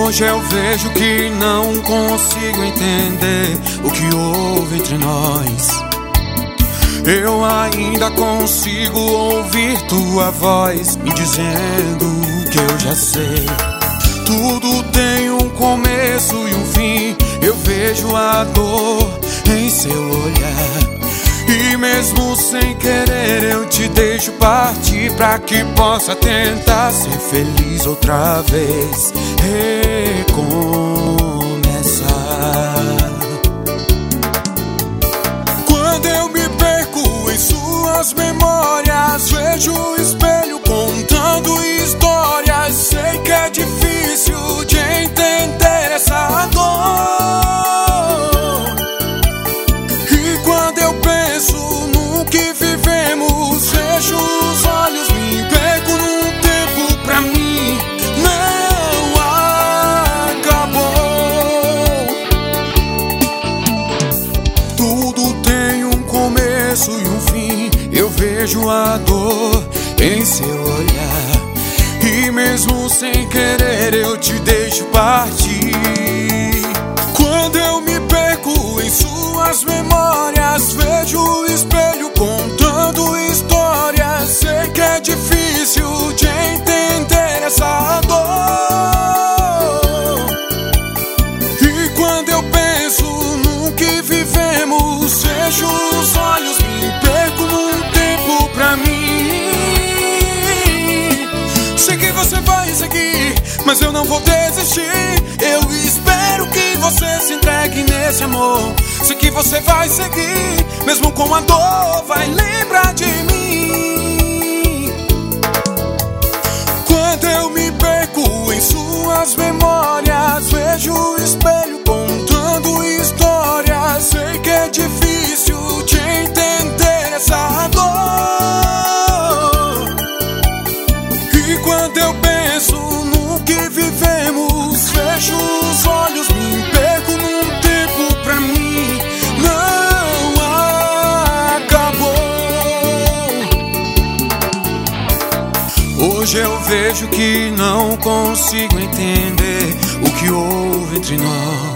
Hoje eu vejo que não consigo entender o que houve entre nós. Eu ainda consigo ouvir tua voz me dizendo que eu já sei. Tudo tem um começo e um fim. Eu vejo a dor em seu olhar. E mesmo sem querer eu te deixo partir, pra que possa tentar ser feliz outra vez, recomeçar. Quando eu me perco em suas memórias, vejo o espelho contando histórias. Sei que é difícil de entender essa dor. E quando eu penso no que vivemos, fecho os olhos, me perco num tempo pra mim não acabou. Tudo tem um começo e um fim. Eu vejo a dor em seu olhar. E mesmo sem querer eu te deixo partir. Quando eu me perco em suas memórias, vejo o espelho contando histórias. Sei que é difícil de entender essa dor. E quando eu penso no que vivemos, fecho os olhos, me perco num tempo pra mim. Sei que você vai seguir, mas eu não vou desistir. Eu espero que você se entregue nesse amor. Sei que você vai seguir, mesmo com a dor, vai lembrar de mim. Quando eu me perco em suas memórias, vejo o espelho contando histórias. Sei que é difícil de entender essa dor. E quando eu penso no que vivemos, fecho os olhos, me perco num tempo pra mim não acabou. Hoje eu vejo que não consigo entender o que houve entre nós.